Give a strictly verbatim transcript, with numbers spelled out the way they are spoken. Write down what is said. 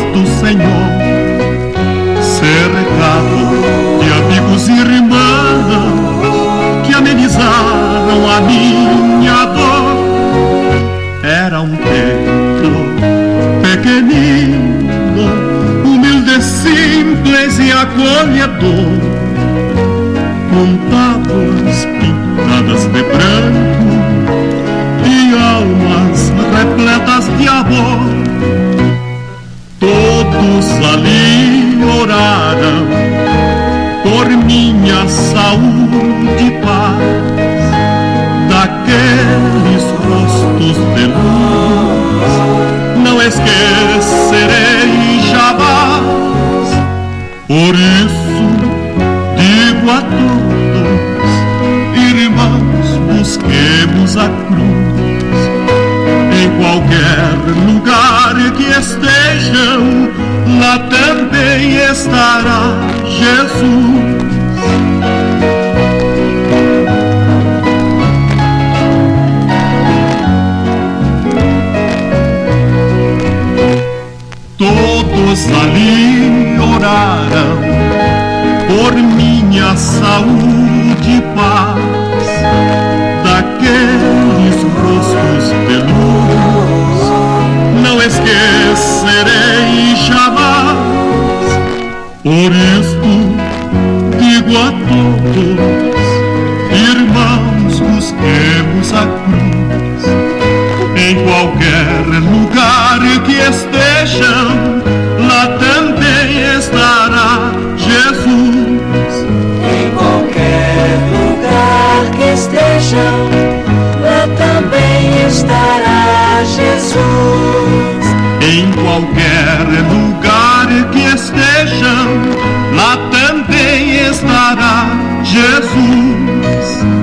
do Senhor, cercado de amigos e irmãos que amenizaram a minha dor. Era um templo pequenino, humilde, simples e acolhedor, com tábuas pintadas de branco e almas repletas de amor. Todos ali oraram por minha saúde e paz. Daqueles rostos de luz não esquecerei jamais. Por isso digo a todos, irmãos, busquemos a cruz. Em qualquer lugar que estejam, lá também estará Jesus. Todos ali oraram por minha saúde e paz. Daqueles rostos de luz não esquecerei jamais. Por isto digo a todos, irmãos, busquemos a cruz. Em qualquer lugar que estejam, lá também estará Jesus. Em qualquer lugar que estejam, lá também estará Jesus. Em qualquer lugar que estejam, lá também estará Jesus.